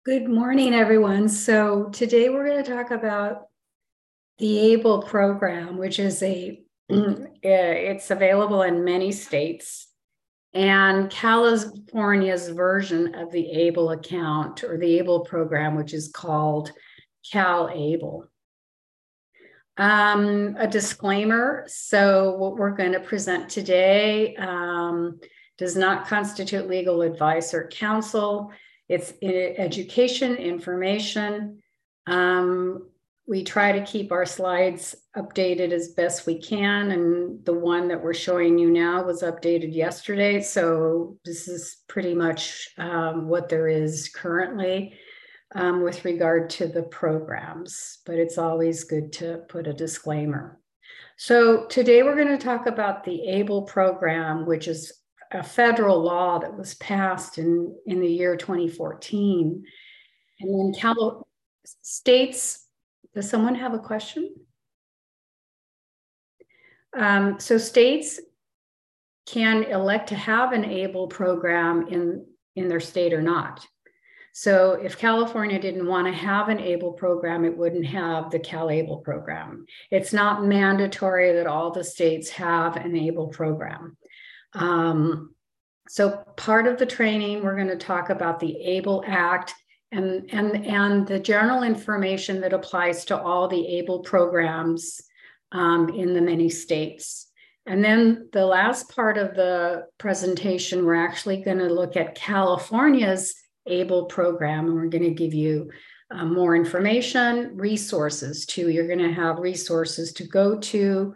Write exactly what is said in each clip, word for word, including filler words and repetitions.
Good morning, everyone. So today we're going to talk about the ABLE program, which is a, it's available in many states, and California's version of the ABLE account or the ABLE program, which is called CalABLE. Um, a disclaimer. So what we're going to present today um, does not constitute legal advice or counsel. It's education, information. Um, we try to keep our slides updated as best we can. And the one that we're showing you now was updated yesterday. So this is pretty much um, what there is currently um, with regard to the programs, but it's always good to put a disclaimer. So today we're going to talk about the ABLE program, which is a federal law that was passed in, in the year twenty fourteen. And then Cal states, does someone have a question? Um, so states can elect to have an ABLE program in, in their state or not. So if California didn't want to have an ABLE program, it wouldn't have the CalABLE program. It's not mandatory that all the states have an ABLE program. Um, so part of the training, we're going to talk about the ABLE Act and, and, and the general information that applies to all the ABLE programs um, in the many states. And then the last part of the presentation, we're actually going to look at California's ABLE program, and we're going to give you uh, more information, resources too. You're going to have resources to go to.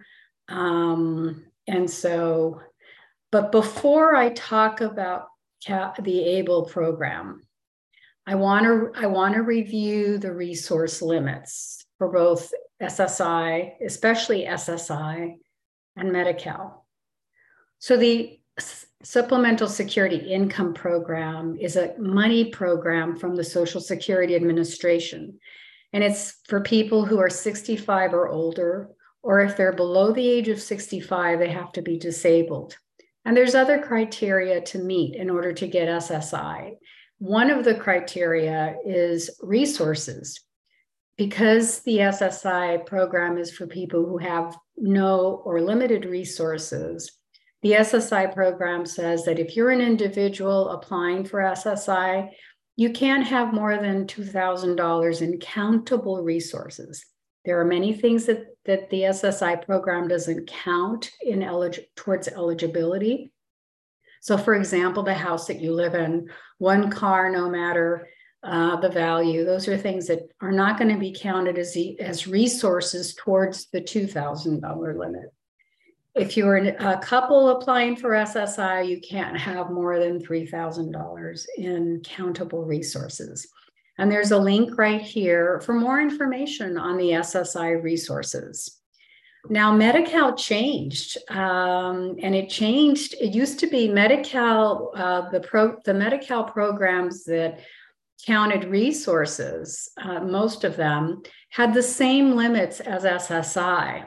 Um, and so But before I talk about the ABLE program, I want to I want to review the resource limits for both S S I, especially S S I, and Medi-Cal. So the Supplemental Security Income Program is a money program from the Social Security Administration, and it's for people who are sixty-five or older, or if they're below the age of sixty-five, they have to be disabled. And there's other criteria to meet in order to get S S I. One of the criteria is resources. Because the S S I program is for people who have no or limited resources, the S S I program says that if you're an individual applying for S S I, you can't have more than two thousand dollars in countable resources. There are many things that, that the S S I program doesn't count in elig- towards eligibility. So for example, the house that you live in, one car, no matter uh, the value, those are things that are not going to be counted as, the, as resources towards the two thousand dollars limit. If you're a couple applying for S S I, you can't have more than three thousand dollars in countable resources. And there's a link right here for more information on the S S I resources. Now, Medi-Cal changed, um, and it changed. It used to be Medi-Cal, uh, the, pro, the Medi-Cal programs that counted resources, uh, most of them, had the same limits as S S I,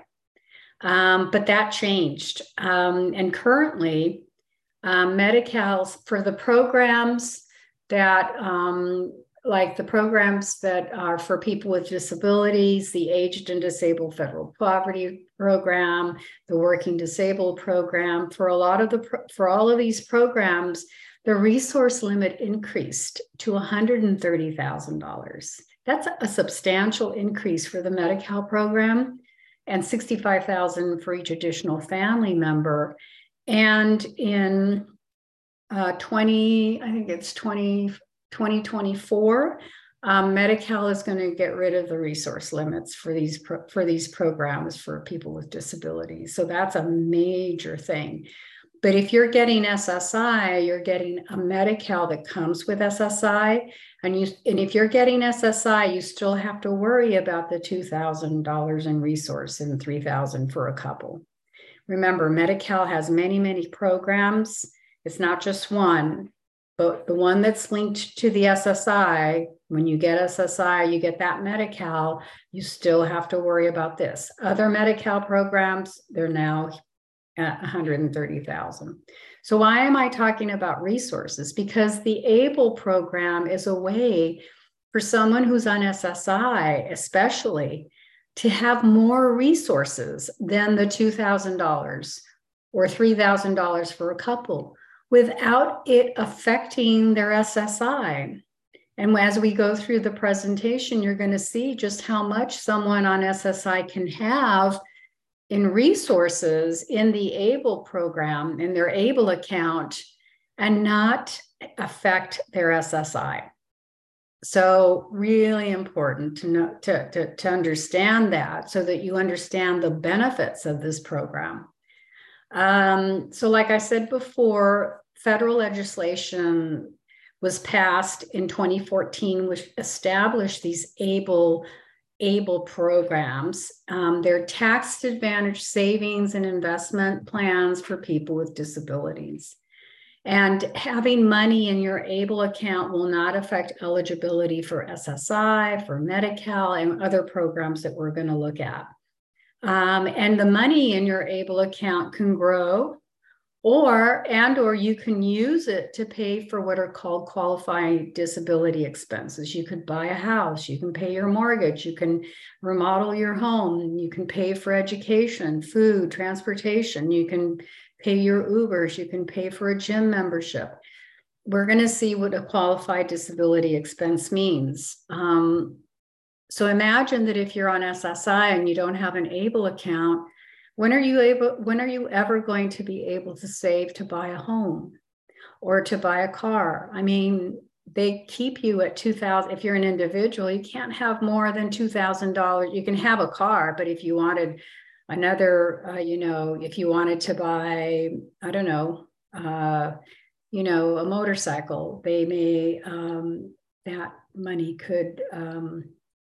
um, but that changed. Um, and currently, um, Medi-Cal's, for the programs that um, like the programs that are for people with disabilities, the Aged and Disabled Federal Poverty Program, the Working Disabled Program, for a lot of the, for all of these programs, the resource limit increased to one hundred thirty thousand dollars. That's a substantial increase for the Medi-Cal program, and sixty-five thousand dollars for each additional family member. And in uh, twenty, I think it's twenty, twenty twenty-four, um, Medi-Cal is going to get rid of the resource limits for these pro- for these programs for people with disabilities. So that's a major thing. But if you're getting S S I, you're getting a Medi-Cal that comes with S S I, and you and if you're getting S S I, you still have to worry about the two thousand dollars in resource and three thousand dollars for a couple. Remember, Medi-Cal has many, many programs. It's not just one. But the one that's linked to the S S I, when you get S S I, you get that Medi-Cal, you still have to worry about this. Other Medi-Cal programs, they're now at one hundred thirty thousand. So why am I talking about resources? Because the ABLE program is a way for someone who's on S S I, especially, to have more resources than the two thousand dollars or three thousand dollars for a couple without it affecting their S S I. And as we go through the presentation, you're going to see just how much someone on S S I can have in resources in the ABLE program, in their ABLE account, and not affect their S S I. So really important to know, to, to, to understand that, so that you understand the benefits of this program. Um, so like I said before, federal legislation was passed in twenty fourteen, which established these ABLE, ABLE programs. Um, they're tax advantage savings and investment plans for people with disabilities. And having money in your ABLE account will not affect eligibility for S S I, for Medi-Cal, and other programs that we're going to look at. Um, and the money in your ABLE account can grow, or and or you can use it to pay for what are called qualifying disability expenses. You could buy a house, you can pay your mortgage, you can remodel your home, you can pay for education, food, transportation, you can pay your Ubers, you can pay for a gym membership. We're going to see what a qualified disability expense means. Um, so imagine that if you're on S S I and you don't have an ABLE account, when are you able, when are you ever going to be able to save to buy a home or to buy a car? I mean, they keep you at two thousand dollars. If you're an individual, you can't have more than two thousand dollars. You can have a car, but if you wanted another, uh, you know, if you wanted to buy, I don't know, uh, you know, a motorcycle, they may, um, that money could, um,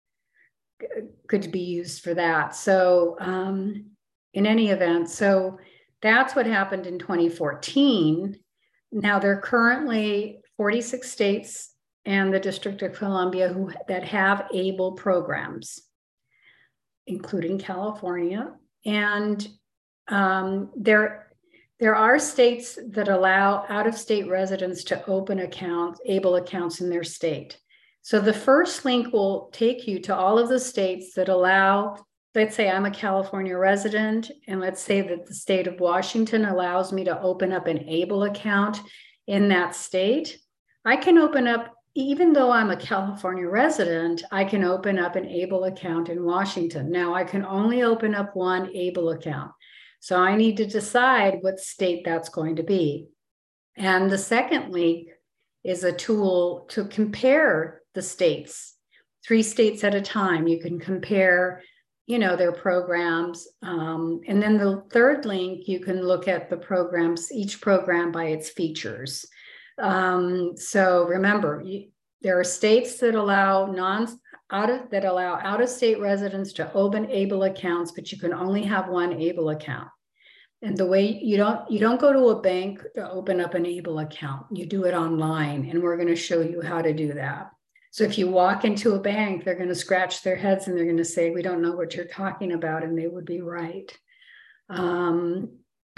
could be used for that. So um, in any event, so that's what happened in twenty fourteen. Now there are currently forty-six states and the District of Columbia who that have ABLE programs, including California. And um, there, there are states that allow out-of-state residents to open accounts, ABLE accounts in their state. So the first link will take you to all of the states that allow, let's say I'm a California resident, and let's say that the state of Washington allows me to open up an ABLE account in that state. I can open up, even though I'm a California resident, I can open up an ABLE account in Washington. Now I can only open up one ABLE account. So I need to decide what state that's going to be. And the second link is a tool to compare the states, three states at a time. You can compare, you know, their programs. Um, and then the third link, you can look at the programs, each program by its features. Um, so remember, you, there are states that allow non out of that allow out-of-state residents to open ABLE accounts, but you can only have one ABLE account. And the way you don't you don't go to a bank to open up an ABLE account, you do it online, and we're going to show you how to do that. So if you walk into a bank, they're going to scratch their heads and they're going to say, "We don't know what you're talking about," and they would be right. Um,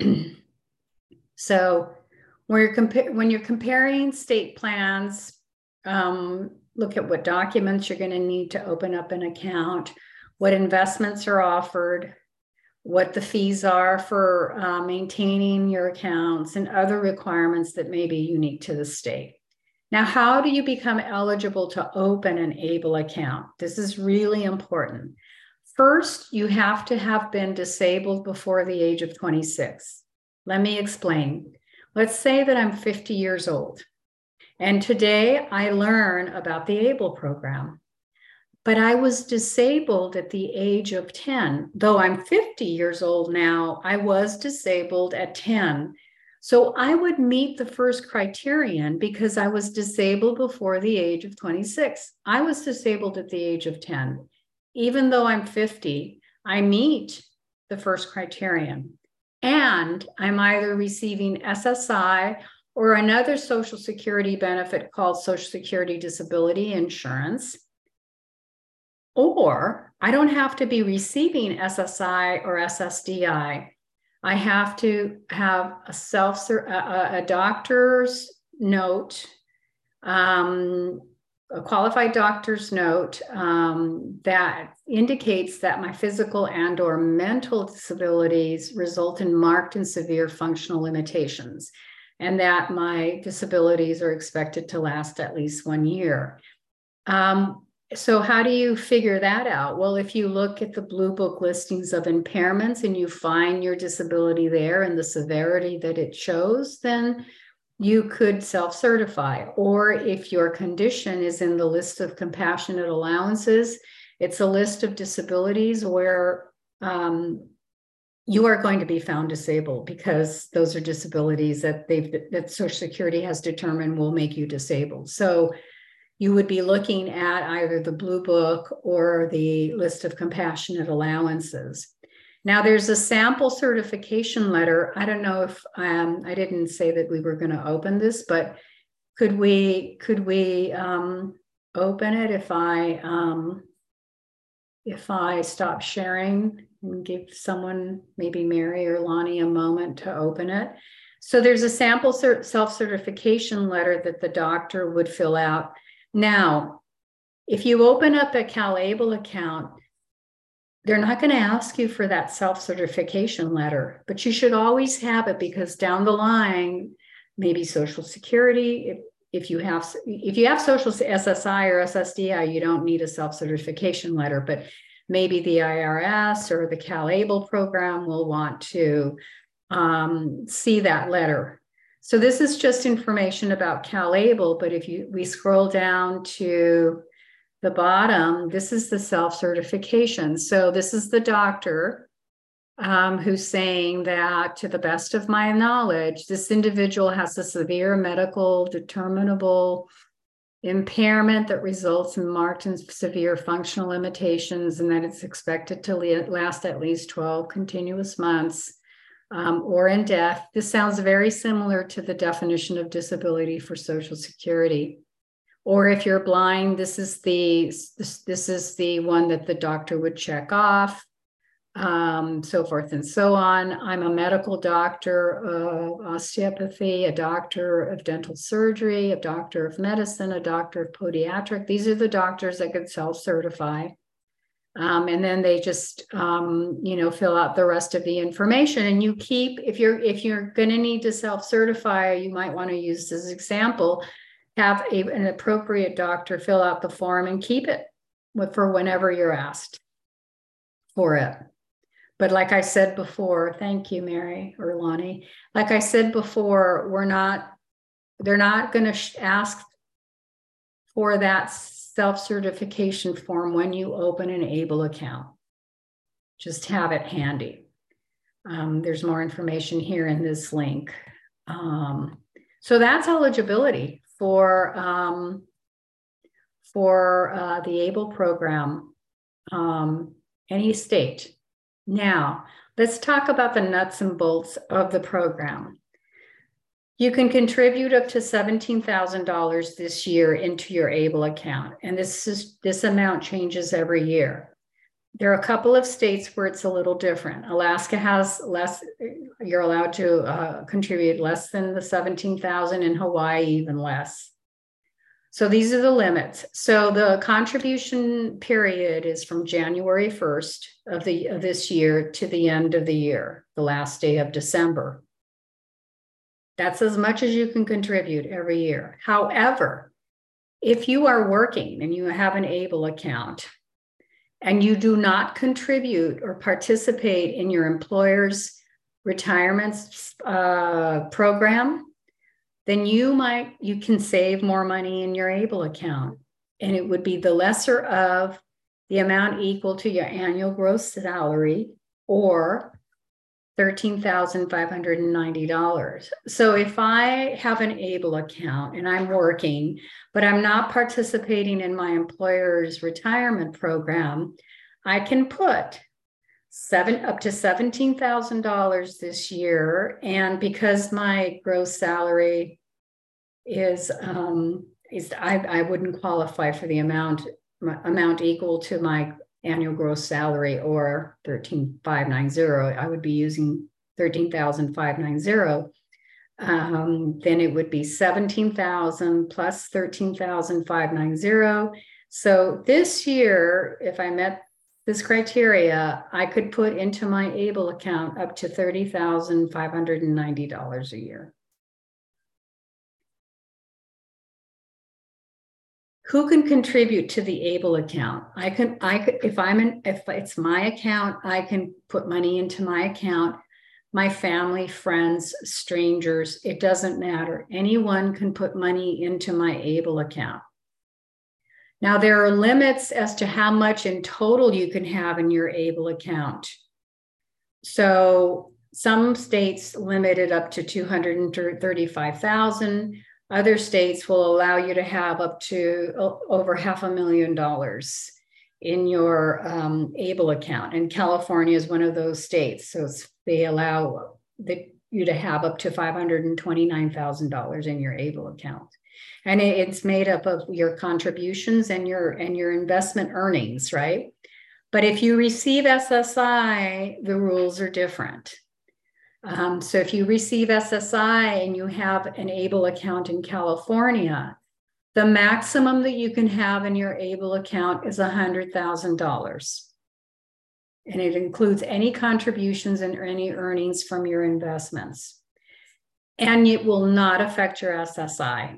so when you're, compa- when you're comparing state plans, um, look at what documents you're going to need to open up an account, what investments are offered, what the fees are for uh, maintaining your accounts, and other requirements that may be unique to the state. Now, how do you become eligible to open an ABLE account? This is really important. First, you have to have been disabled before the age of twenty-six. Let me explain. Let's say that I'm fifty years old, and today I learn about the ABLE program. But I was disabled at the age of ten. Though I'm fifty years old now, I was disabled at ten. So I would meet the first criterion because I was disabled before the age of twenty-six. I was disabled at the age of ten. Even though I'm fifty, I meet the first criterion. And I'm either receiving S S I or another Social Security benefit called Social Security Disability Insurance. Or I don't have to be receiving S S I or S S D I. I have to have a self a, a doctor's note, um, a qualified doctor's note um, that indicates that my physical and or mental disabilities result in marked and severe functional limitations, and that my disabilities are expected to last at least one year. Um, so how do you figure that out? Well, if you look at the Blue Book listings of impairments and you find your disability there and the severity that it shows, then you could self-certify. Or if your condition is in the list of compassionate allowances, it's a list of disabilities where um, you are going to be found disabled, because those are disabilities that they've that Social Security has determined will make you disabled. So you would be looking at either the Blue Book or the list of compassionate allowances. Now, there's a sample certification letter. I don't know if um, I didn't say that we were going to open this, but could we could we um, open it if I um, if I stop sharing and give someone, maybe Mary or Lonnie, a moment to open it? So there's a sample self-certification letter that the doctor would fill out. Now, if you open up a CalAble account, they're not going to ask you for that self-certification letter, but you should always have it, because down the line, maybe Social Security, if, if you have if you have Social S S I or S S D I, you don't need a self-certification letter, but maybe the I R S or the CalAble program will want to um, see that letter. So this is just information about CalAble, but if you we scroll down to the bottom, this is the self-certification. So this is the doctor um, who's saying that, to the best of my knowledge, this individual has a severe medical determinable impairment that results in marked and severe functional limitations, and that it's expected to last at least twelve continuous months um, or in death. This sounds very similar to the definition of disability for Social Security. Or if you're blind, this is the this, this is the one that the doctor would check off, um, so forth and so on. I'm a medical doctor of osteopathy, a doctor of dental surgery, a doctor of medicine, a doctor of podiatric. These are the doctors that could self-certify. Um, and then they just, um, you know, fill out the rest of the information. And you keep, if you're if you're going to need to self-certify, you might want to use this example. Have a, an appropriate doctor fill out the form and keep it for whenever you're asked for it. But like I said before, thank you, Mary or Lonnie. Like I said before, we're not, they're not going to ask for that self-certification form when you open an ABLE account. Just have it handy. Um, there's more information here in this link. Um, so that's eligibility for um, for uh, the ABLE program, um, any state. Now, let's talk about the nuts and bolts of the program. You can contribute up to seventeen thousand dollars this year into your ABLE account, and this is this amount changes every year. There are a couple of states where it's a little different. Alaska has less, you're allowed to uh, contribute less than the seventeen thousand, in Hawaii even less. So these are the limits. So the contribution period is from January first of, the, of this year to the end of the year, the last day of December. That's as much as you can contribute every year. However, if you are working and you have an ABLE account, and you do not contribute or participate in your employer's retirement uh, program, then you might, you can save more money in your ABLE account. And it would be the lesser of the amount equal to your annual gross salary, or thirteen thousand five hundred ninety dollars. So if I have an ABLE account and I'm working, but I'm not participating in my employer's retirement program, I can put seven up to seventeen thousand dollars this year. And because my gross salary is, um, is I, I wouldn't qualify for the amount, amount equal to my annual gross salary, or thirteen thousand five hundred ninety. I would be using thirteen thousand five hundred ninety. Um, then it would be seventeen thousand plus thirteen thousand five hundred ninety. So this year, if I met this criteria, I could put into my ABLE account up to thirty thousand five hundred ninety dollars a year. Who can contribute to the ABLE account? I can, I could, if I'm in, if it's my account, I can put money into my account. My family, friends, strangers, it doesn't matter. Anyone can put money into my ABLE account. Now, there are limits as to how much in total you can have in your ABLE account. So some states limit it up to two hundred thirty-five thousand. Other states will allow you to have up to over half a million dollars in your um, ABLE account. And California is one of those states. So it's, they allow the, you to have up to five hundred twenty-nine thousand dollars in your ABLE account. And it, it's made up of your contributions and your, and your investment earnings, right? But if you receive S S I, the rules are different. Um, so if you receive S S I and you have an ABLE account in California, the maximum that you can have in your ABLE account is one hundred thousand dollars. And it includes any contributions and any earnings from your investments. And it will not affect your S S I.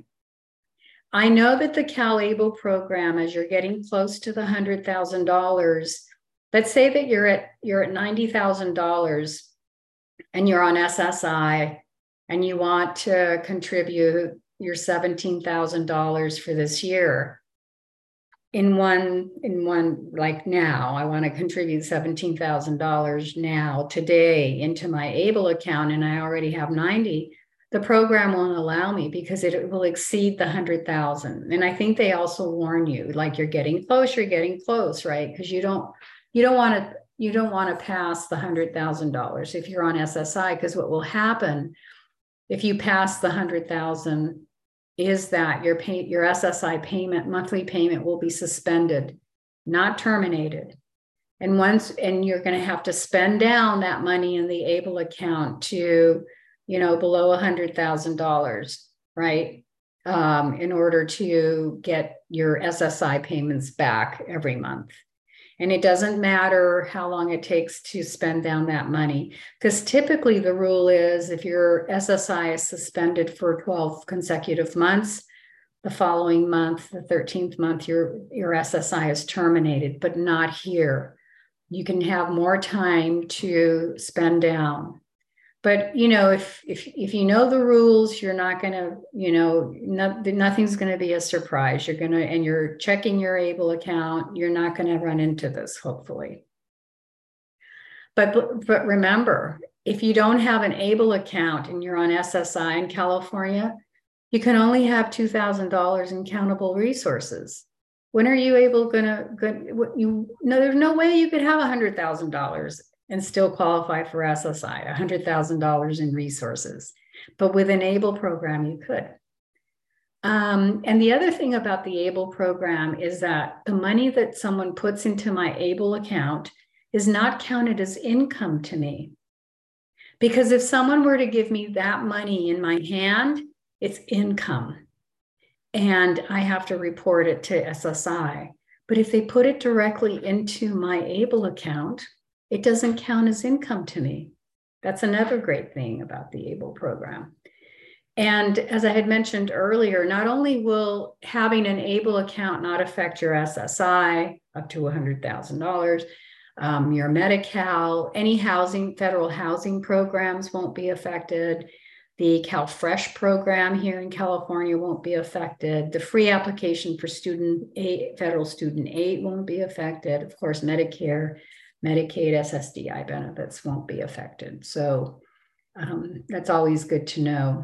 I know that the CalABLE program, as you're getting close to the one hundred thousand dollars, let's say that you're at, you're at ninety thousand dollars and you're on S S I and you want to contribute your seventeen thousand dollars for this year. In one, in one, like now, I want to contribute seventeen thousand dollars now, today, into my ABLE account, and I already have ninety. The program won't allow me because it will exceed the one hundred thousand. And I think they also warn you, like, you're getting close, you're getting close, right? Because you don't, you don't want to, you don't want to pass the one hundred thousand dollars if you're on S S I, because what will happen if you pass the one hundred thousand is that your pay, your S S I payment, monthly payment, will be suspended, not terminated. And once, and you're going to have to spend down that money in the ABLE account to, you know, below one hundred thousand dollars, right? Um, in order to get your S S I payments back every month. And it doesn't matter how long it takes to spend down that money, because typically the rule is if your S S I is suspended for twelve consecutive months, the following month, the thirteenth month, your, your S S I is terminated, but not here. You can have more time to spend down. But, you know, if, if, if you know the rules, you're not going to, you know, no, nothing's going to be a surprise. You're going to, and you're checking your ABLE account, you're not going to run into this, hopefully. But, but remember, if you don't have an ABLE account and you're on S S I in California, you can only have two thousand dollars in countable resources. When are you able gonna, gonna you, no, there's no way you could have one hundred thousand dollars and still qualify for S S I, one hundred thousand dollars in resources. But with an ABLE program, you could. Um, and the other thing about the ABLE program is that the money that someone puts into my ABLE account is not counted as income to me. Because if someone were to give me that money in my hand, it's income. And I have to report it to S S I. But if they put it directly into my ABLE account, it doesn't count as income to me. That's another great thing about the ABLE program. And as I had mentioned earlier, not only will having an ABLE account not affect your S S I up to one hundred thousand dollars, um, your Medi-Cal, any housing, federal housing programs won't be affected. The CalFresh program here in California won't be affected. The free application for student aid, federal student aid won't be affected. Of course, Medicare, Medicaid, S S D I benefits won't be affected. So um, that's always good to know.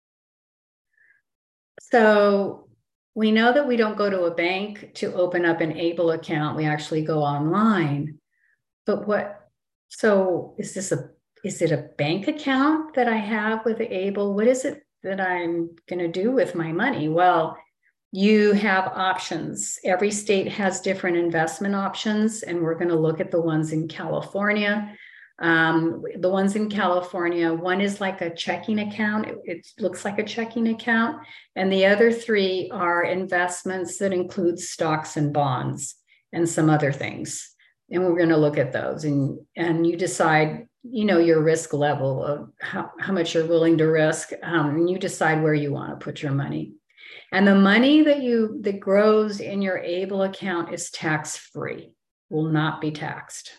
So we know that we don't go to a bank to open up an ABLE account. We actually go online. But what, so is this a, is it a bank account that I have with ABLE? What is it that I'm going to do with my money? Well, you have options. Every state has different investment options, and we're going to look at the ones in California. Um, the ones in California, one is like a checking account. It, it looks like a checking account. And the other three are investments that include stocks and bonds and some other things. And we're going to look at those, and, and you decide, you know, your risk level of how, how much you're willing to risk. Um, and you decide where you want to put your money. And the money that you that grows in your ABLE account is tax-free, will not be taxed.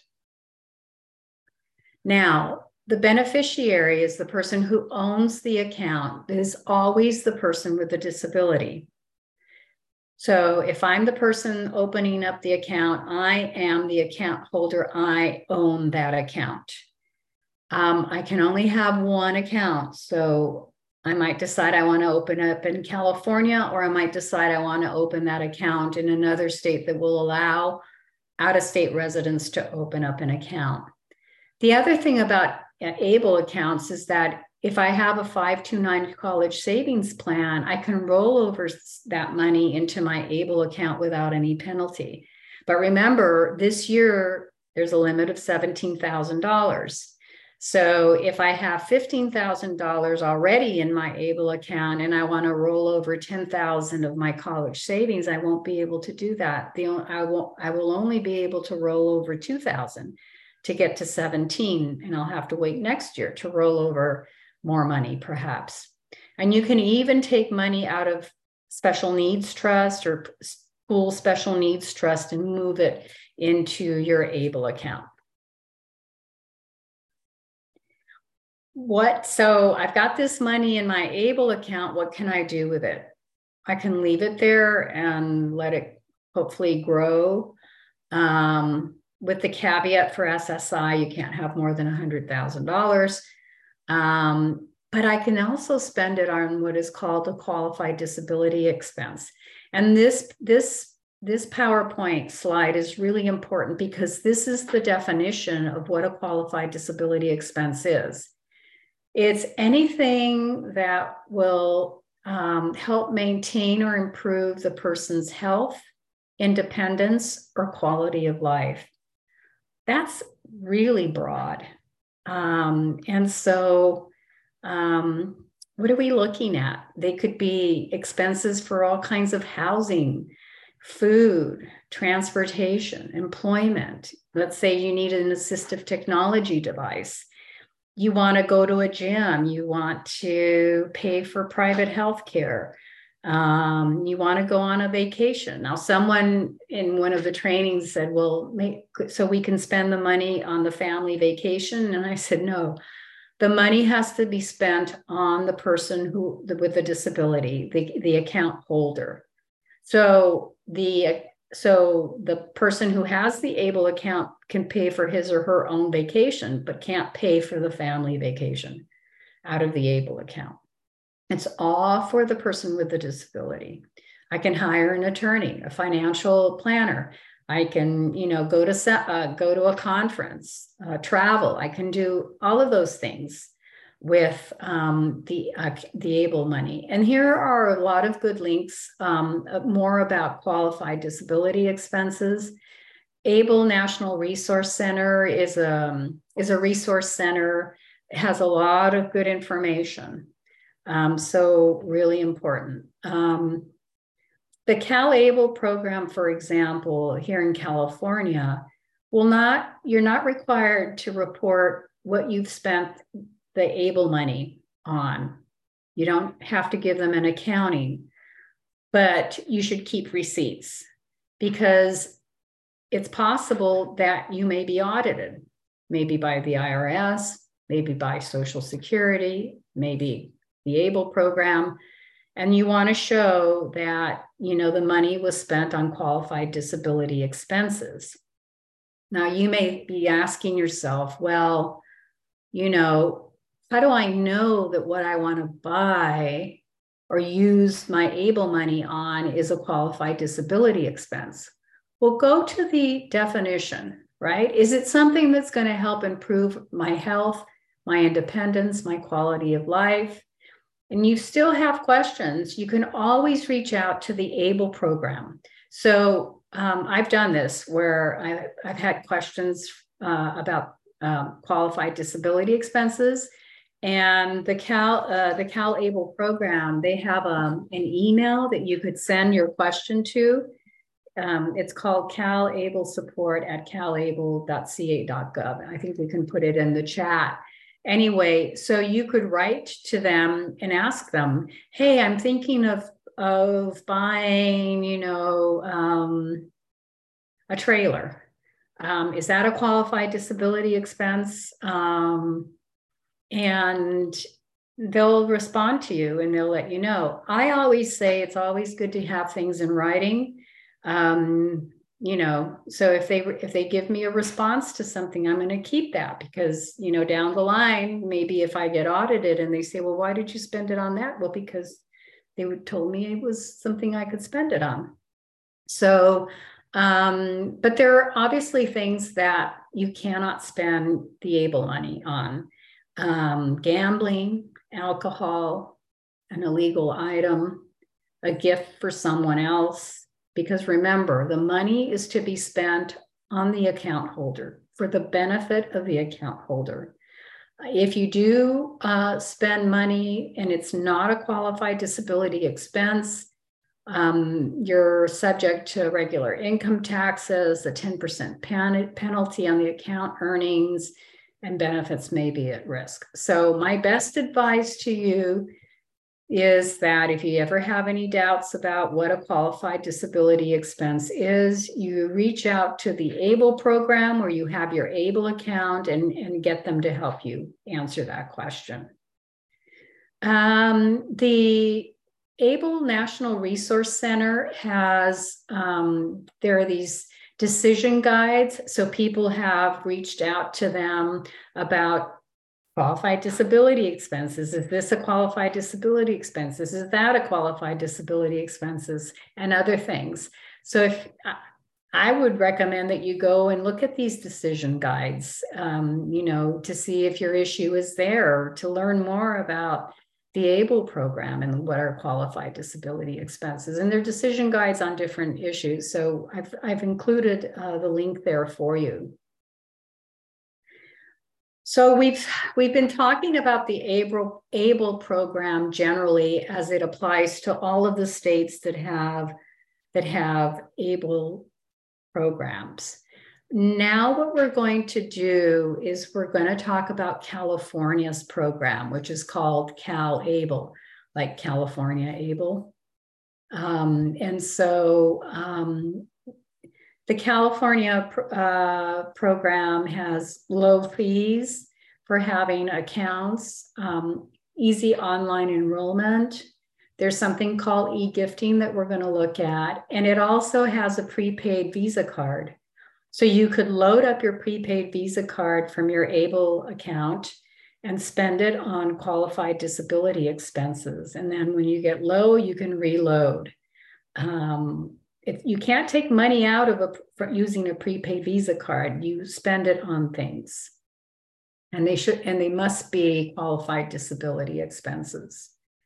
Now, the beneficiary is the person who owns the account. It is always the person with the disability. So if I'm the person opening up the account, I am the account holder. I own that account. Um, I can only have one account. So I might decide I want to open up in California, or I might decide I want to open that account in another state that will allow out-of-state residents to open up an account. The other thing about ABLE accounts is that if I have a five two nine college savings plan, I can roll over that money into my ABLE account without any penalty. But remember, this year, there's a limit of seventeen thousand dollars. So if I have fifteen thousand dollars already in my ABLE account and I want to roll over ten thousand dollars of my college savings, I won't be able to do that. The, I, won't, I will only be able to roll over two thousand dollars to get to seventeen, and I'll have to wait next year to roll over more money, perhaps. And you can even take money out of special needs trust or school special needs trust and move it into your ABLE account. What, so I've got this money in my ABLE account. What can I do with it? I can leave it there and let it hopefully grow. Um, with the caveat for S S I, you can't have more than one hundred thousand dollars. Um, but I can also spend it on what is called a qualified disability expense. And this, this, this PowerPoint slide is really important because this is the definition of what a qualified disability expense is. It's anything that will um, help maintain or improve the person's health, independence, or quality of life. That's really broad. Um, and so um, what are we looking at? They could be expenses for all kinds of housing, food, transportation, employment. Let's say you need an assistive technology device. You want to go to a gym. You want to pay for private health care. Um, you want to go on a vacation. Now, someone in one of the trainings said, well, make, so we can spend the money on the family vacation. And I said, no, the money has to be spent on the person who with the disability, the, the account holder. So the, so the person who has the ABLE account can pay for his or her own vacation, but can't pay for the family vacation out of the ABLE account. It's all for the person with the disability. I can hire an attorney, a financial planner. I can, you know, go to uh, go to a conference, uh, travel. I can do all of those things with um, the uh, the ABLE money. And here are a lot of good links, um, more about qualified disability expenses. ABLE National Resource Center is a is a resource center. It has a lot of good information. Um, so really important. Um, the CalABLE program, for example, here in California, will not, you're not required to report what you've spent the ABLE money on. You don't have to give them an accounting, but you should keep receipts because it's possible that you may be audited, maybe by the I R S, maybe by Social Security, maybe the ABLE program, and you want to show that, you know, the money was spent on qualified disability expenses. Now, you may be asking yourself, well, you know, how do I know that what I want to buy or use my ABLE money on is a qualified disability expense? Well, go to the definition, right? Is it something that's going to help improve my health, my independence, my quality of life? And you still have questions, you can always reach out to the ABLE program. So um, I've done this where I, I've had questions uh, about um, qualified disability expenses. And the Cal, uh, the CalAble program, they have um, an email that you could send your question to. Um, it's called CalAble support at calable dot c a dot gov. I think we can put it in the chat. Anyway, so you could write to them and ask them, hey, I'm thinking of, of buying, you know, um, a trailer. Um, is that a qualified disability expense? Um, and they'll respond to you and they'll let you know. I always say it's always good to have things in writing. Um, you know, so if they if they give me a response to something, I'm going to keep that because, you know, down the line, maybe if I get audited and they say, well, why did you spend it on that? Well, because they would told me it was something I could spend it on. So, um, but there are obviously things that you cannot spend the ABLE money on. Um, gambling, alcohol, an illegal item, a gift for someone else. Because remember, the money is to be spent on the account holder for the benefit of the account holder. If you do uh, spend money and it's not a qualified disability expense, um, you're subject to regular income taxes, a ten percent pen- penalty on the account earnings, and benefits may be at risk. So my best advice to you is that if you ever have any doubts about what a qualified disability expense is, you reach out to the ABLE program or you have your ABLE account and, and get them to help you answer that question. Um, the ABLE National Resource Center has, um, there are these decision guides. So people have reached out to them about qualified disability expenses. Is this a qualified disability expenses? Is that a qualified disability expenses? And other things. So if I would recommend that you go and look at these decision guides, um, you know, to see if your issue is there, to learn more about the ABLE program and what are qualified disability expenses, and their decision guides on different issues. So I've, I've included uh, the link there for you. So we've, we've been talking about the ABLE, ABLE program generally as it applies to all of the states that have, that have ABLE programs. Now what we're going to do is we're going to talk about California's program, which is called CalAble, like California ABLE. Um, and so um, the California uh, program has low fees for having accounts, um, easy online enrollment. There's something called e-gifting that we're going to look at. And it also has a prepaid Visa card. So you could load up your prepaid Visa card from your ABLE account and spend it on qualified disability expenses. And then when you get low, you can reload. Um, if you can't take money out of a, for using a prepaid Visa card, you spend it on things. And they should, and they must be qualified disability expenses.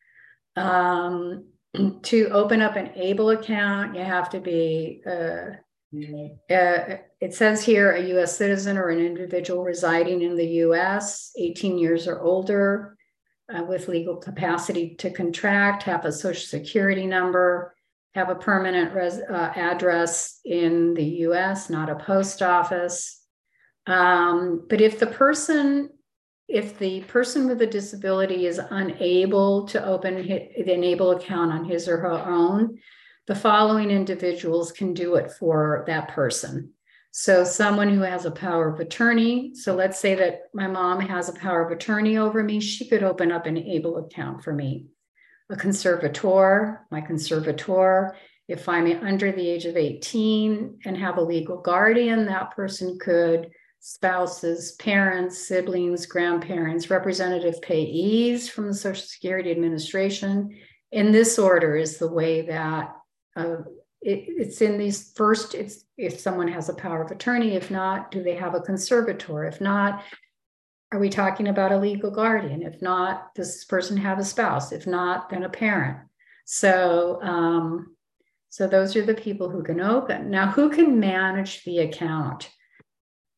Um, to open up an ABLE account, you have to be, uh, uh, it says here, a U S citizen or an individual residing in the U S, eighteen years or older, uh, with legal capacity to contract, have a social security number, have a permanent res uh, address in the U S, not a post office. Um, but if the person If the person with a disability is unable to open an ABLE account on his or her own, the following individuals can do it for that person. So someone who has a power of attorney. So let's say that my mom has a power of attorney over me. She could open up an ABLE account for me. A conservator, my conservator. If I'm under the age of eighteen and have a legal guardian, that person could. Spouses, parents, siblings, grandparents, representative payees from the Social Security Administration. In this order is the way that uh, it, it's in these first, it's if someone has a power of attorney. If not, do they have a conservator? If not, are we talking about a legal guardian? If not, does this person have a spouse? If not, then a parent. So, um, so those are the people who can open. Now, who can manage the account?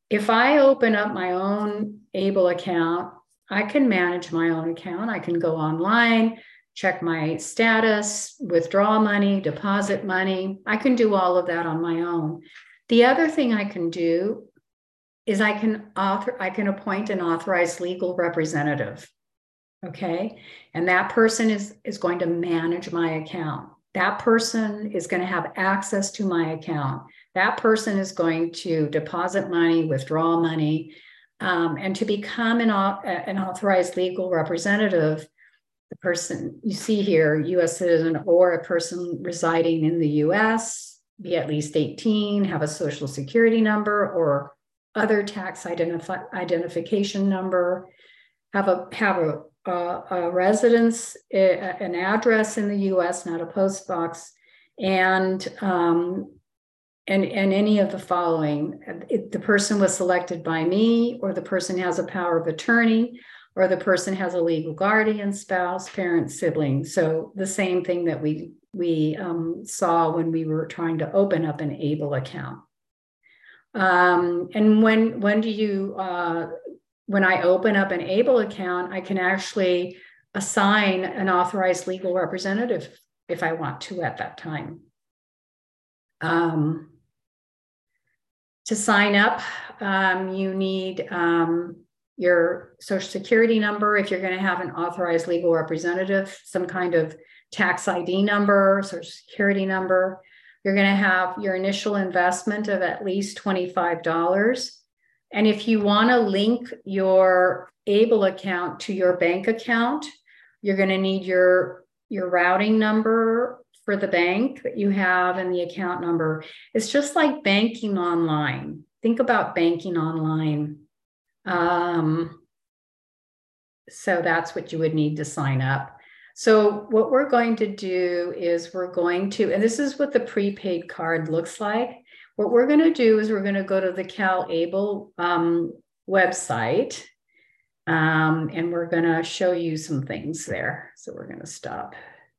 if I open up my own Able account, I can manage my own account. I can go online, check my status, withdraw money, deposit money. I can do all of that on my own. The other thing I can do is I can author, I can appoint an authorized legal representative. Okay. And that person is, is going to manage my account. That person is going to have access to my account. That person is going to deposit money, withdraw money, um, and to become an, an authorized legal representative, the person you see here, U S citizen or a person residing in the U S, be at least eighteen, have a social security number or other tax identifi identification number, have a have a, a, a residence, a, an address in the U S, not a post box, and um, and and any of the following. It, the person was selected by me, or the person has a power of attorney, or the person has a legal guardian, spouse, parent, sibling. So the same thing that we we um, saw when we were trying to open up an Able account. Um, and when when do you uh, when I open up an Able account, I can actually assign an authorized legal representative if I want to at that time. Um, to sign up, um, you need um, your social security number if you're going to have an authorized legal representative, some kind of tax I D number, social security number. You're going to have your initial investment of at least twenty-five dollars. And if you want to link your Able account to your bank account, you're going to need your, your routing number for the bank that you have and the account number. It's just like banking online. Think about banking online. Um, so that's what you would need to sign up. So what we're going to do is we're going to, and this is what the prepaid card looks like. What we're going to do is we're going to go to the CalAble um, website, um, and we're going to show you some things there. So we're going to stop.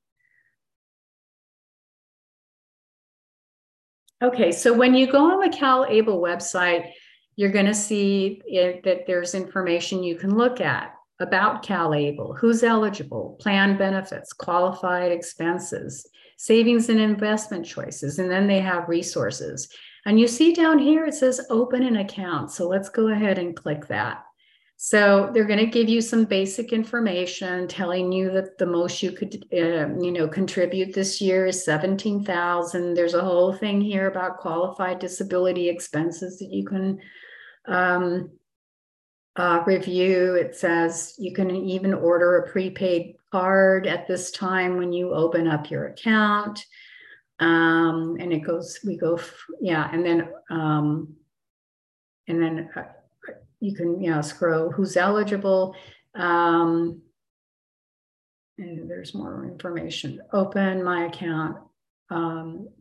Okay, so when you go on the CalAble website, you're going to see it, that there's information you can look at about CalAble, who's eligible, plan benefits, qualified expenses, savings and investment choices, and then they have resources. And you see down here, it says open an account. So let's go ahead and click that. So they're going to give you some basic information telling you that the most you could, uh, you know, contribute this year is seventeen thousand dollars. There's a whole thing here about qualified disability expenses that you can um, uh, review. It says you can even order a prepaid card at this time when you open up your account. Um, and it goes, we go, yeah, and then, um, and then, uh, you can, you know, scroll who's eligible. Um, and there's more information. Open my account. Um,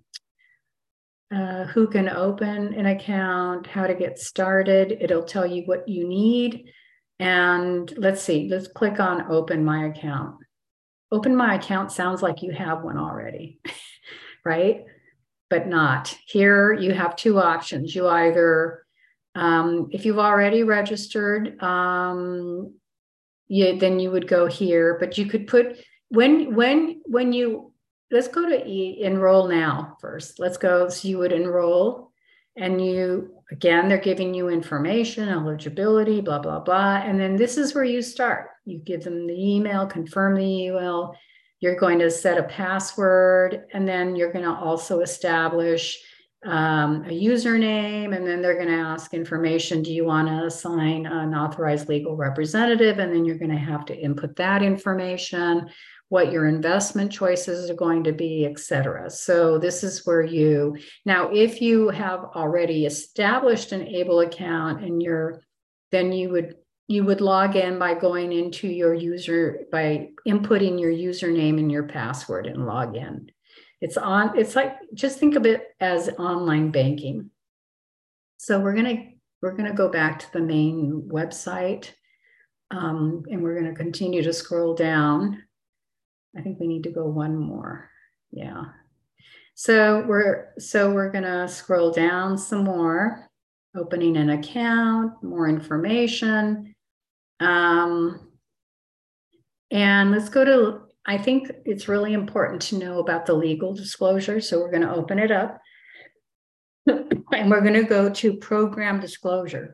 uh, who can open an account, how to get started. It'll tell you what you need. And let's see, let's click on open my account. Open my account sounds like you have one already, right? But not. Here you have two options. You either Um, if you've already registered, um, you, then you would go here, but you could put, when, when, when you, let's go to e, enroll now first. Let's go, so you would enroll and you, again, they're giving you information, eligibility, blah, blah, blah. And then this is where you start. You give them the email, confirm the email. You're going to set a password, and then you're going to also establish Um, a username, and then they're going to ask information. Do you want to assign an authorized legal representative? And then you're going to have to input that information, what your investment choices are going to be, et cetera. So this is where you, now, if you have already established an Able account and you're, then you would, you would log in by going into your user, by inputting your username and your password and log in. It's on, it's like, just think of it as online banking. So we're going to, we're going to go back to the main website, um, and we're going to continue to scroll down. I think we need to go one more. Yeah. So we're, so we're going to scroll down some more. opening an account, more information. Um, and let's go to, I think it's really important to know about the legal disclosure. So we're going to open it up and we're going to go to program disclosure.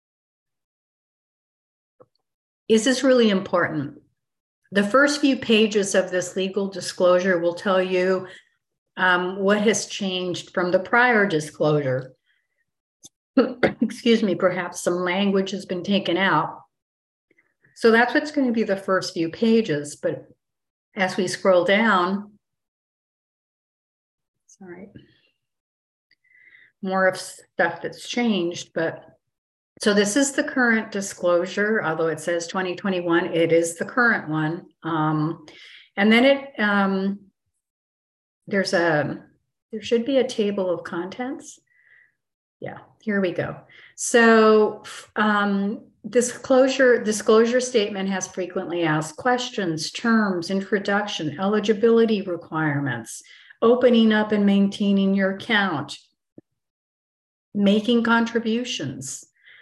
Is this really important? The first few pages of this legal disclosure will tell you um, what has changed from the prior disclosure. Excuse me, perhaps some language has been taken out. So that's what's going to be the first few pages. But as we scroll down, sorry, more of stuff that's changed. But so this is the current disclosure, although it says twenty twenty-one, it is the current one. Um, and then it, um, there's a, there should be a table of contents. Yeah, here we go. So um, disclosure, disclosure statement has frequently asked questions, terms, introduction, eligibility requirements, opening up and maintaining your account, making contributions,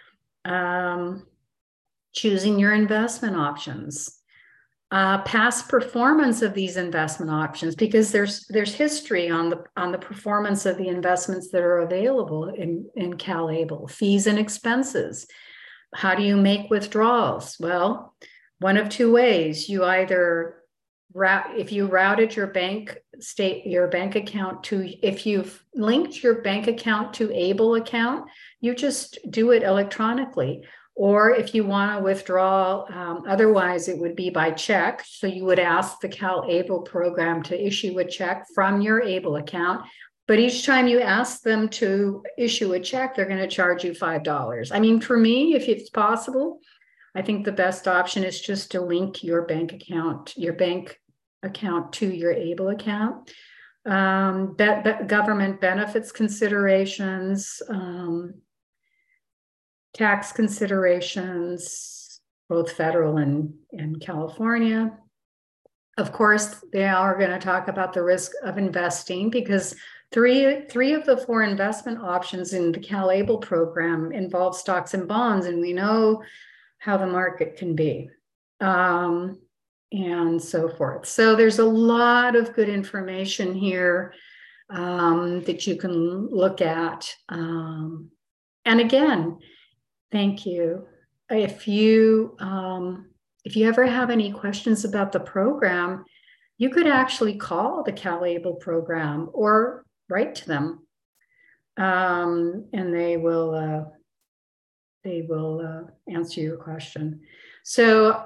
um, choosing your investment options, uh, past performance of these investment options, because there's there's history on the on the performance of the investments that are available in, in CalAble, fees and expenses. How do you make withdrawals? Well, one of two ways. You either route, if you routed your bank state, your bank account to, if you've linked your bank account to Able account, you just do it electronically. Or if you want to withdraw, um, otherwise it would be by check. So you would ask the CalAble program to issue a check from your Able account. But each time you ask them to issue a check, they're going to charge you five dollars. I mean, for me, if it's possible, I think the best option is just to link your bank account, your bank account to your Able account. Um, be- be- government benefits considerations, um, tax considerations, both federal and, and California. Of course, they are going to talk about the risk of investing, because three, three of the four investment options in the CalAble program involve stocks and bonds, and we know how the market can be, um, and so forth. So there's a lot of good information here um, that you can look at. Um, and again, thank you. If you um, if you ever have any questions about the program, you could actually call the CalAble program or write to them, um, and they will uh, they will uh, answer your question. So,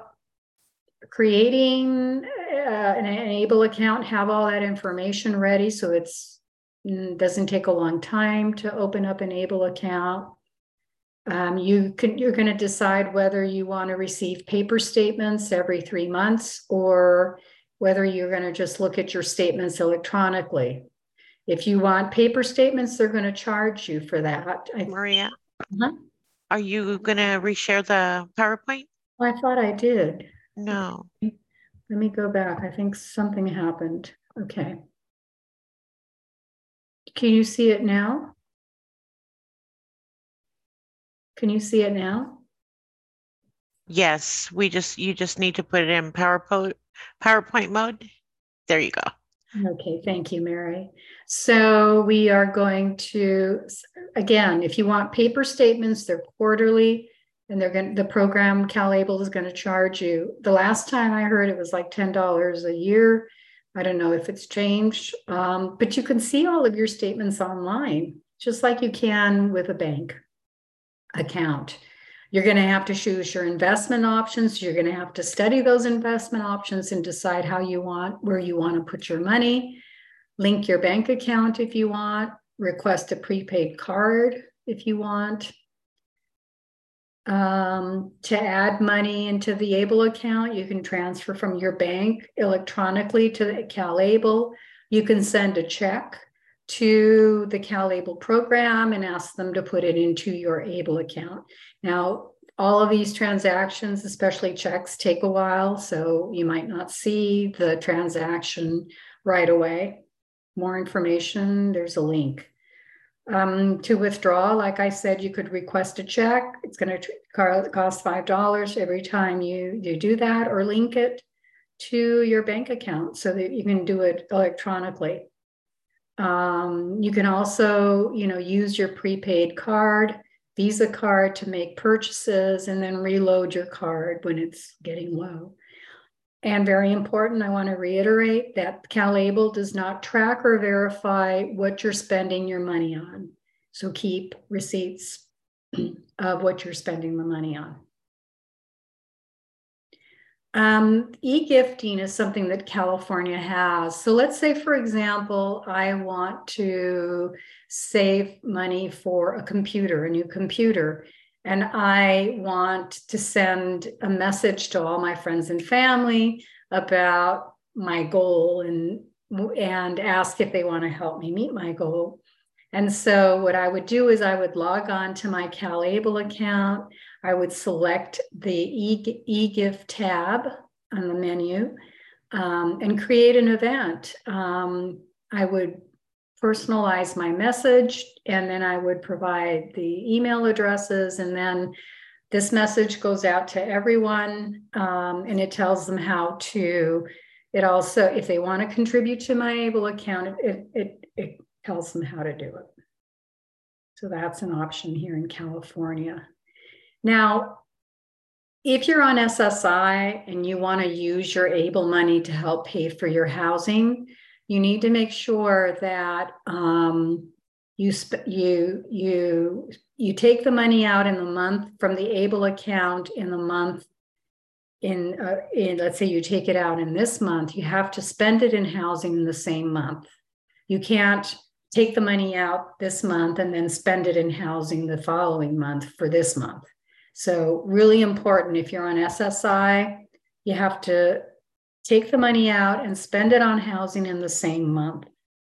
creating uh, an Able account, have all that information ready, so it's it doesn't take a long time to open up an Able account. Um, you can, you're going to decide whether you want to receive paper statements every three months or whether you're going to just look at your statements electronically. If you want paper statements, they're going to charge you for that. Maria, uh-huh. Are you going to reshare the PowerPoint? I thought I did. No. Okay. Let me go back. I think something happened. Okay. Can you see it now? Can you see it now? Yes, we just, you just need to put it in PowerPoint, PowerPoint mode. There you go. Okay, thank you, Mary. So we are going to, again, if you want paper statements, they're quarterly, and they're going to, the program CalAble is going to charge you. The last time I heard it was like ten dollars a year. I don't know if it's changed, um, but you can see all of your statements online, just like you can with a bank account. You're going to have to choose your investment options. You're going to have to study those investment options and decide how you want, where you want to put your money. Link your bank account if you want. Request a prepaid card if you want. Um, to add money into the Able account, you can transfer from your bank electronically to the CalAble. You can send a check to the CalAble program and ask them to put it into your Able account. Now, all of these transactions, especially checks, take a while, so you might not see the transaction right away. More information, there's a link. Um, to withdraw, like I said, you could request a check. It's going to cost five dollars every time you, you do that, or link it to your bank account so that you can do it electronically. Um, you can also, you know, use your prepaid card, Visa card, to make purchases and then reload your card when it's getting low. And very important, I want to reiterate that CalAble does not track or verify what you're spending your money on. So keep receipts of what you're spending the money on. Um, e-gifting is something that California has. So let's say, for example, I want to save money for a computer, a new computer, and I want to send a message to all my friends and family about my goal and, and ask if they want to help me meet my goal. And so what I would do is I would log on to my CalAble account. I would select the e-gift tab on the menu um, and create an event. Um, I would personalize my message, and then I would provide the email addresses, and then this message goes out to everyone, um, and it tells them how to, it also, if they want to contribute to my Able account, it, it, it tells them how to do it. So that's an option here in California. Now, if you're on S S I and you want to use your Able money to help pay for your housing, you need to make sure that um, you, you, you, you take the money out in the month from the Able account in the month in, uh, in, let's say you take it out in this month, you have to spend it in housing in the same month. You can't take the money out this month and then spend it in housing the following month for this month. So really important, if you're on S S I, you have to take the money out and spend it on housing in the same month.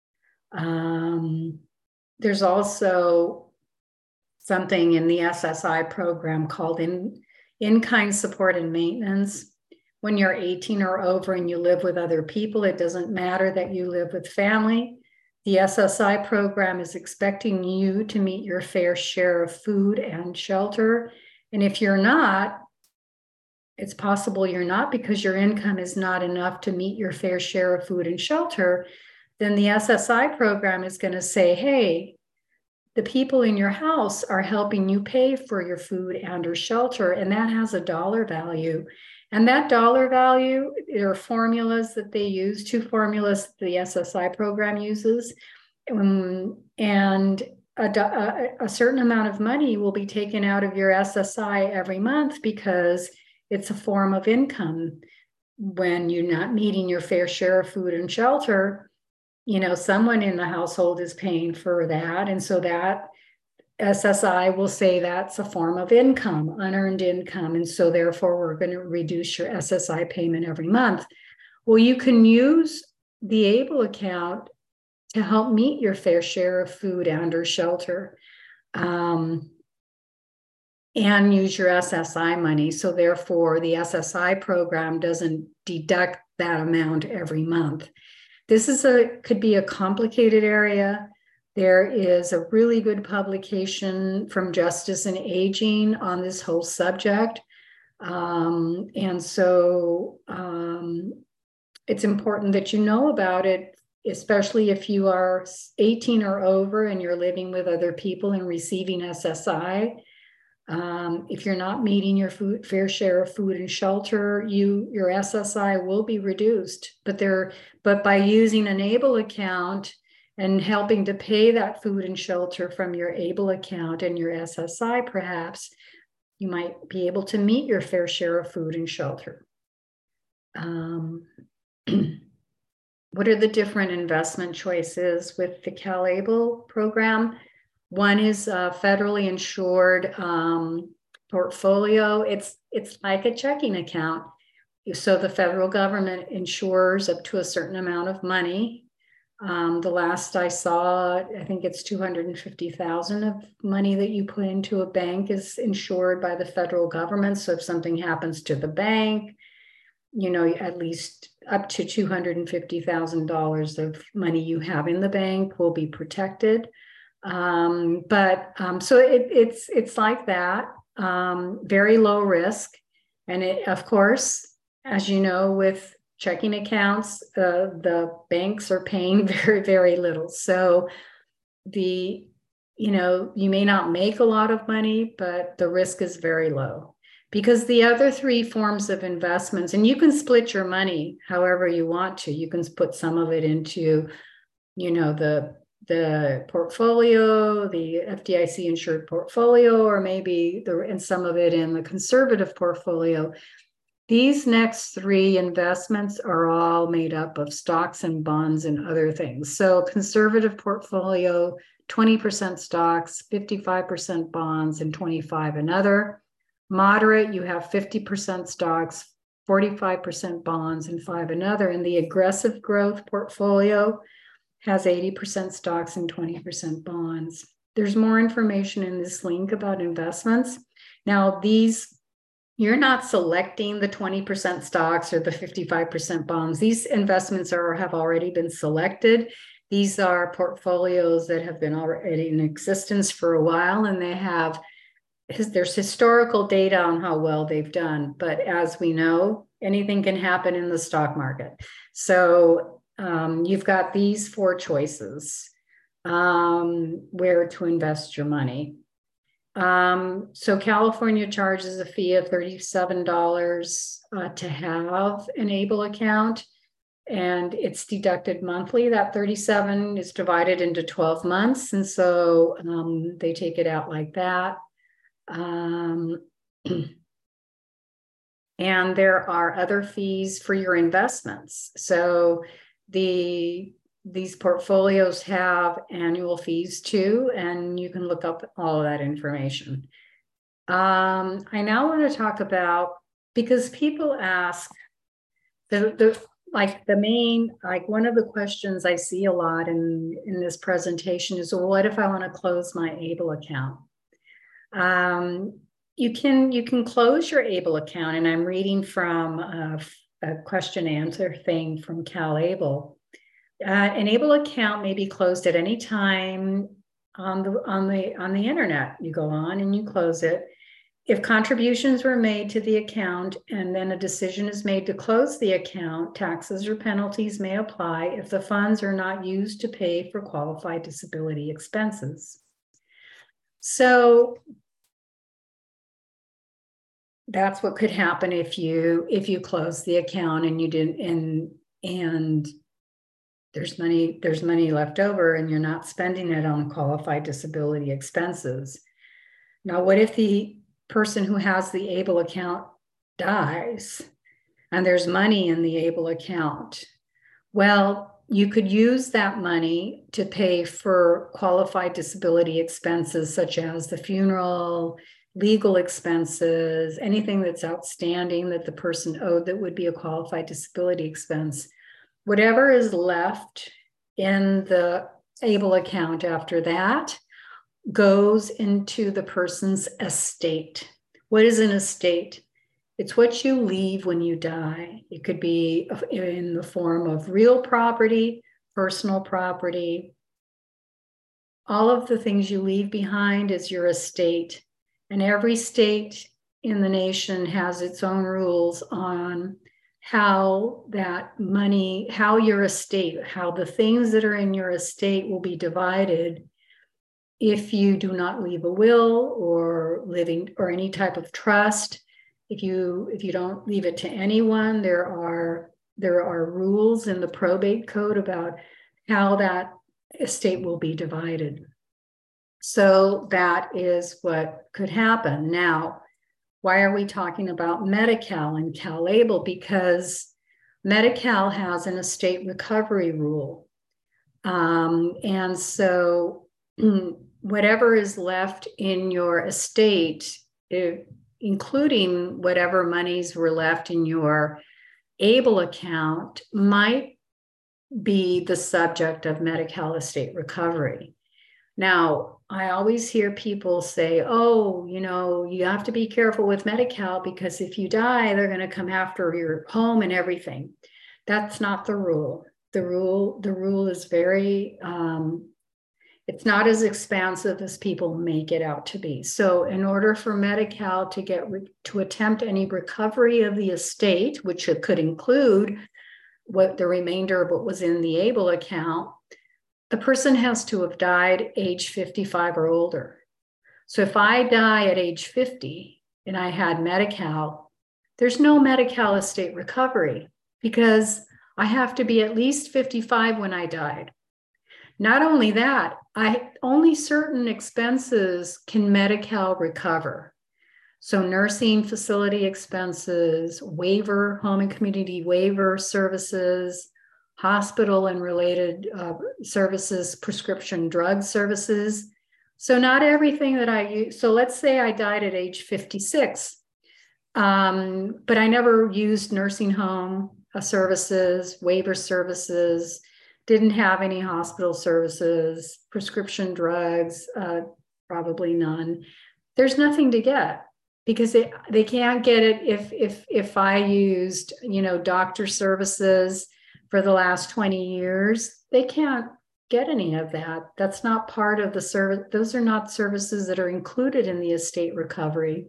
Um, there's also something in the S S I program called in, in-kind support and maintenance. When you're eighteen or over and you live with other people, it doesn't matter that you live with family. The S S I program is expecting you to meet your fair share of food and shelter. And if you're not, it's possible you're not because your income is not enough to meet your fair share of food and shelter, then the S S I program is going to say, hey, the people in your house are helping you pay for your food and or shelter, and that has a dollar value. And that dollar value, there are formulas that they use, two formulas the S S I program uses, um, and a, a, a certain amount of money will be taken out of your S S I every month because it's a form of income. When you're not meeting your fair share of food and shelter, you know, someone in the household is paying for that. And so that S S I will say that's a form of income, unearned income. And so therefore we're going to reduce your S S I payment every month. Well, you can use the Able account to help meet your fair share of food and or shelter. Um, and use your S S I money. So therefore the S S I program doesn't deduct that amount every month. This is a, could be a complicated area. There is a really good publication from Justice and Aging on this whole subject. Um, and so um, it's important that you know about it, especially if you are eighteen or over and you're living with other people and receiving S S I. Um, if you're not meeting your food, fair share of food and shelter, you your S S I will be reduced. But there, but by using an Able account and helping to pay that food and shelter from your Able account and your S S I, perhaps you might be able to meet your fair share of food and shelter. Um, what are the different investment choices with the CalAble program? One is a federally insured um, portfolio. It's, it's like a checking account. So the federal government insures up to a certain amount of money. Um, the last I saw, I think it's two hundred fifty thousand of money that you put into a bank is insured by the federal government. So if something happens to the bank, you know, at least up to two hundred fifty thousand dollars of money you have in the bank will be protected. Um, but um, so it, it's it's like that, um, very low risk. And it, of course, as you know, with checking accounts, uh, the banks are paying very, very little. So the, you know, you may not make a lot of money, but the risk is very low. Because the other three forms of investments, and you can split your money however you want to. You can put some of it into, you know, the the portfolio, the F D I C insured portfolio, or maybe the and some of it in the conservative portfolio. These next three investments are all made up of stocks and bonds and other things. So conservative portfolio, twenty percent stocks, fifty-five percent bonds, and twenty-five another. Moderate, you have fifty percent stocks, forty-five percent bonds, and five another. And the aggressive growth portfolio has eighty percent stocks and twenty percent bonds. There's more information in this link about investments. Now, these, you're not selecting the twenty percent stocks or the fifty-five percent bonds. These investments are have already been selected. These are portfolios that have been already in existence for a while, and they have, there's historical data on how well they've done. But as we know, anything can happen in the stock market. So Um, you've got these four choices um, where to invest your money. Um, so California charges a fee of thirty-seven dollars uh, to have an ABLE account, and it's deducted monthly. That thirty-seven is divided into twelve months, and so um, they take it out like that. Um, and there are other fees for your investments. So The these portfolios have annual fees too, and you can look up all of that information. Um, I now want to talk about, because people ask, the, the like the main, like one of the questions I see a lot in, in this presentation is, well, what if I want to close my ABLE account? Um, you can you can close your ABLE account, and I'm reading from a a question answer thing from CalABLE. Uh, an ABLE account may be closed at any time on the on the on the internet. You go on and you close it. If contributions were made to the account and then a decision is made to close the account, taxes or penalties may apply if the funds are not used to pay for qualified disability expenses. So that's what could happen if you if you close the account and you didn't and and there's money there's money left over and you're not spending it on qualified disability expenses. Now, what if the person who has the ABLE account dies and there's money in the ABLE account? Well, you could use that money to pay for qualified disability expenses such as the funeral, legal expenses, anything that's outstanding that the person owed that would be a qualified disability expense. Whatever is left in the ABLE account after that goes into the person's estate. What is an estate? It's what you leave when you die. It could be in the form of real property, personal property. All of the things you leave behind is your estate. And every state in the nation has its own rules on how that money, how your estate, how the things that are in your estate will be divided if you do not leave a will or living or any type of trust. If you if you don't leave it to anyone, there are there are rules in the probate code about how that estate will be divided. So that is what could happen. Now, why are we talking about Medi-Cal and CalABLE? Because Medi-Cal has an estate recovery rule. Um, and so whatever is left in your estate, it, including whatever monies were left in your ABLE account, might be the subject of Medi-Cal estate recovery. Now, I always hear people say, oh, you know, you have to be careful with Medi-Cal because if you die, they're going to come after your home and everything. That's not the rule. The rule, the rule is very, um, It's not as expansive as people make it out to be. So in order for Medi-Cal to get to attempt any recovery of the estate, which it could include what the remainder of what was in the ABLE account, the person has to have died age fifty-five or older. So if I die at age fifty and I had Medi-Cal, there's no Medi-Cal estate recovery because I have to be at least fifty-five when I died. Not only that, I only certain expenses can Medi-Cal recover. So nursing facility expenses, waiver, home and community waiver services, hospital and related uh, services, prescription drug services. So not everything that I use. So let's say I died at age fifty-six, um, but I never used nursing home uh, services, waiver services, didn't have any hospital services, prescription drugs, uh, probably none. There's nothing to get because they, they can't get it if, if, if I used, you know, doctor services for the last twenty years, they can't get any of that. That's not part of the service. Those are not services that are included in the estate recovery.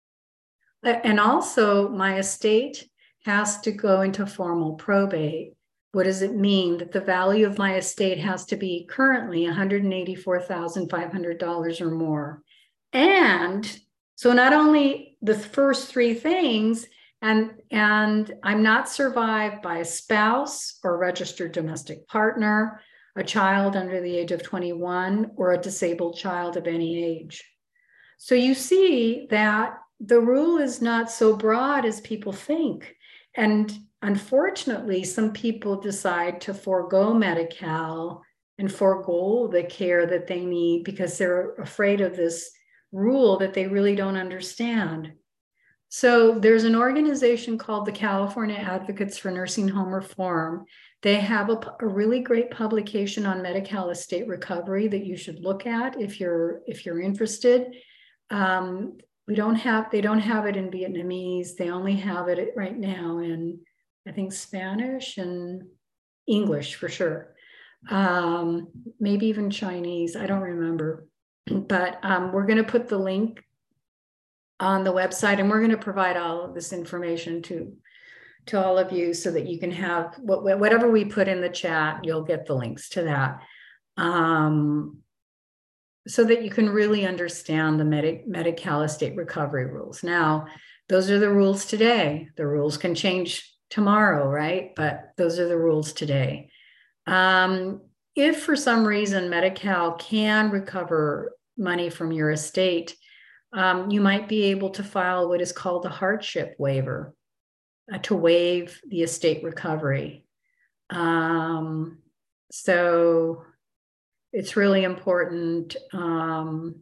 And also my estate has to go into formal probate. What does it mean? That the value of my estate has to be currently one hundred eighty-four thousand five hundred dollars or more. And so not only the first three things, and, and I'm not survived by a spouse or registered domestic partner, a child under the age of twenty-one, or a disabled child of any age. So you see that the rule is not so broad as people think. And unfortunately, some people decide to forego Medi-Cal and forego the care that they need because they're afraid of this rule that they really don't understand. So there's an organization called the California Advocates for Nursing Home Reform. They have a, a really great publication on Medi-Cal estate recovery that you should look at if you're if you're interested. Um, we don't have they don't have it in Vietnamese. They only have it right now in, I think, Spanish and English for sure. Um, maybe even Chinese. I don't remember. But um, we're going to put the link on the website, and we're going to provide all of this information to to all of you so that you can have what, whatever we put in the chat, you'll get the links to that, um, so that you can really understand the Medi- Medi-Cal estate recovery rules. Now, those are the rules today. The rules can change tomorrow, right? But those are the rules today. Um, if for some reason Medi-Cal can recover money from your estate, um, you might be able to file what is called a hardship waiver uh, to waive the estate recovery. Um, so it's really important. Um,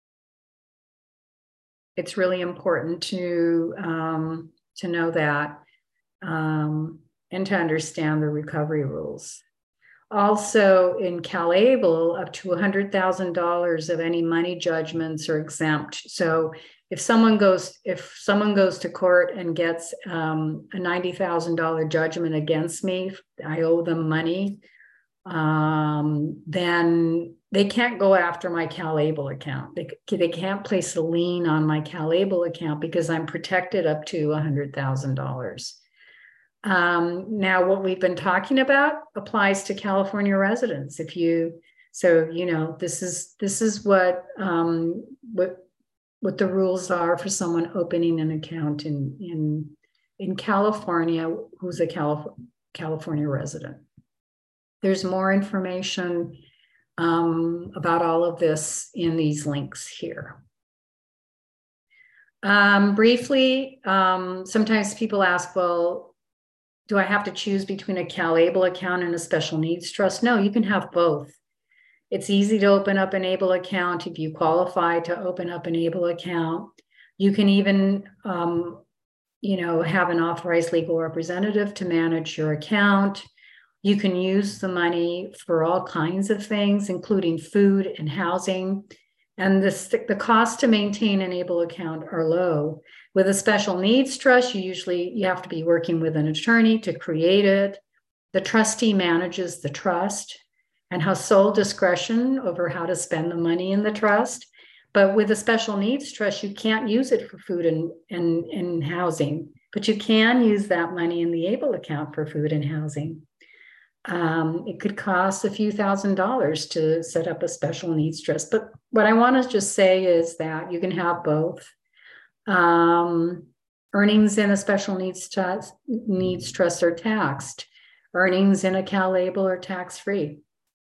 it's really important to, um, to know that um, and to understand the recovery rules. Also, in CalAble, up to one hundred thousand dollars of any money judgments are exempt. So if someone goes, if someone goes to court and gets um, a ninety thousand dollars judgment against me, I owe them money, um, then they can't go after my CalAble account. They, they can't place a lien on my CalAble account because I'm protected up to one hundred thousand dollars. Um, now, what we've been talking about applies to California residents. If you, so you know, this is this is what um, what what the rules are for someone opening an account in in in California who's a Calif- California resident. There's more information um, about all of this in these links here. Um, briefly, um, sometimes people ask, well, do I have to choose between a CalAble account and a special needs trust? No, you can have both. It's easy to open up an ABLE account if you qualify to open up an ABLE account. You can even, um, you know, have an authorized legal representative to manage your account. You can use the money for all kinds of things, including food and housing. And the, the cost to maintain an ABLE account are low. With a special needs trust, you usually you have to be working with an attorney to create it. The trustee manages the trust. and has sole discretion over how to spend the money in the trust. But with a special needs trust, you can't use it for food and, and, and housing, but you can use that money in the ABLE account for food and housing. Um, it could cost a few thousand dollars to set up a special needs trust. But what I want to just say is that you can have both. Um, earnings in a special needs trust, needs trust are taxed. Earnings in a CalAble are tax-free.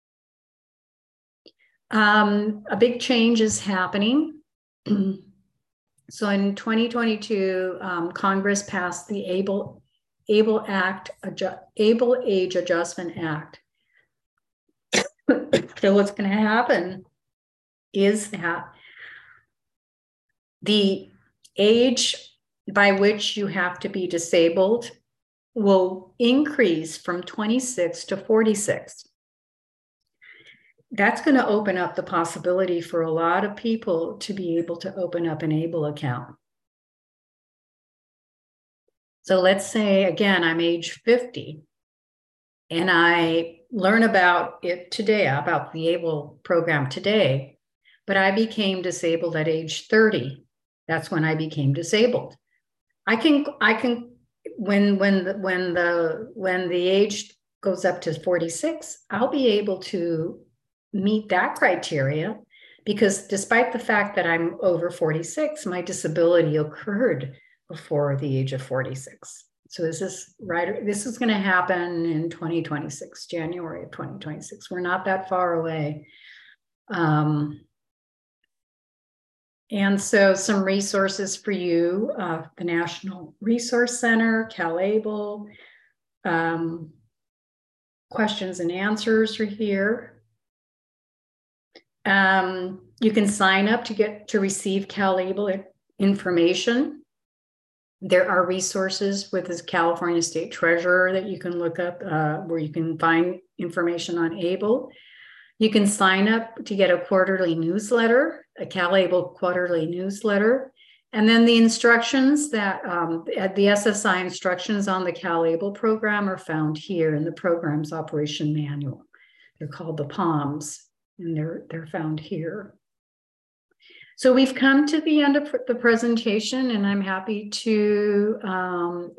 Um, a big change is happening. So in twenty twenty-two, um, Congress passed the ABLE ABLE Act, ABLE Age Adjustment Act. So what's going to happen is that the age by which you have to be disabled will increase from twenty-six to forty-six. That's going to open up the possibility for a lot of people to be able to open up an ABLE account. So let's say, again, I'm age fifty and I learn about it today, about the ABLE program today, but I became disabled at age thirty. That's when I became disabled. I can, I can, when, when, the, when the, when the age goes up to forty-six, I'll be able to meet that criteria, because despite the fact that I'm over forty-six, my disability occurred before the age of forty-six. So this is right, this is going to happen in twenty twenty-six, January of twenty twenty-six. We're not that far away. Um, and so some resources for you, uh, the National Resource Center, CalAble, um, questions and answers are here. Um, you can sign up to get to receive CalAble information. There are resources with the California State Treasurer that you can look up uh, where you can find information on ABLE. You can sign up to get a quarterly newsletter, a CalAble quarterly newsletter. And then the instructions that um, the S S I instructions on the CalAble program are found here in the program's operation manual. They're called the P O Ms, and they're, they're found here. So we've come to the end of the presentation, and I'm happy to um,